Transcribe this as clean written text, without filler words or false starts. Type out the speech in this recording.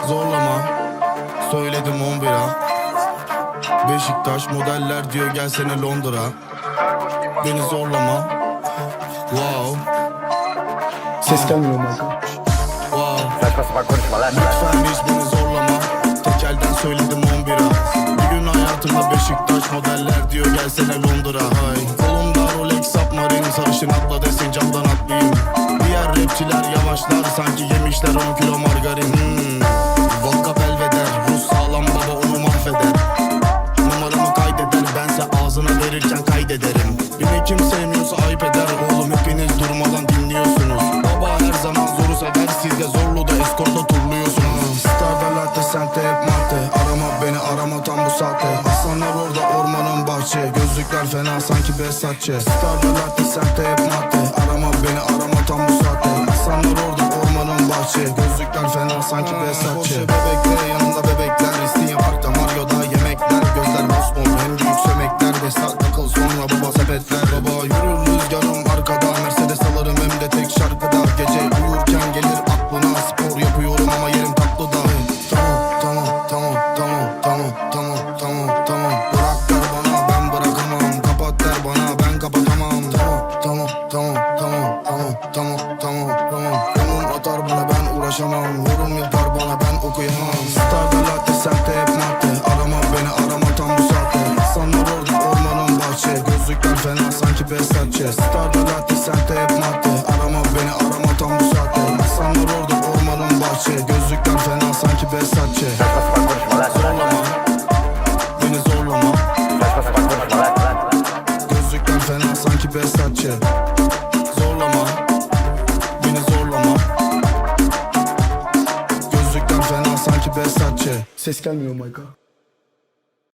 Zorlama, söyledim 11'a. Beşiktaş modeller diyor gelsene Londra. Beni zorlama. Wow. Ses gelmiyor Michael. Wow. Saçma sapan konuşma lan. Lütfen hiç beni zorlama. Tek elden söyledim 11'a. Bir gün hayatımda Beşiktaş modeller diyor gelsene Londra. Hay. Kolumda Rolex Submarine, sarışın atla desin camdan atlayayım. Diğer rapçiler yavaşlar sanki yemişler 10 kilo margarin. Vodka belveder, Rus sağlam baba onu mahveder. Numaramı kaydeder, bense ağzına verirken kaydederim. Beni kim sevmiyorsa ayıp eder. Oğlum hepiniz durmadan dinliyorsunuz. Baba her zaman zoru sever, siz de zorlu da eskorta turluyorsunuz. Starda latte, sente hep madde. Arama beni, arama tam bu saatte. Aslanlar orada ormanın bahçe. Gözlükler fena sanki Besatçe. Starda latte, sente hep madde. Arama beni, arama tam bu saatte. Aslanlar orada ormanın bahçe. Gözlükler fena sanki Besatçe. Bebekler yanında bebekler. İsteyen parkta Mario'da yemekler. Gözler mosmor hem büyük sömekler. Vesat takıl sonra baba sepetler. Baba yürür rüzgarım arkada. Mercedes alırım hem de tek şarkıda. Gece uyurken gelir aklına. Spor yapıyorum ama yerim tatlı da. Tamam. Bırak der bana ben bırakamam. Kapat der bana ben kapatamam. Tamam. Onun atar bana ben uğraşamam. Yorum yapar bana ben okuyamam. Starda latte sente hep madde. Arama beni arama tam bu saatte. İnsanlar orada ormanın bahçe. Gözlükler fena sanki Besatçe. Starda latte sente hep madde. Arama beni arama tam bu saatte. İnsanlar orada ormanın bahçe. Gözlükler fena sanki Besatçe. Saçma sapan konuşma lan. Zorlama, beni zorlama. Saçma sapan konuşma lan. Gözlükler fena sanki Besatçe. Zorlama, beni zorlama. Gözlükler fena sanki Besatçe. Ses gelmiyor Michael.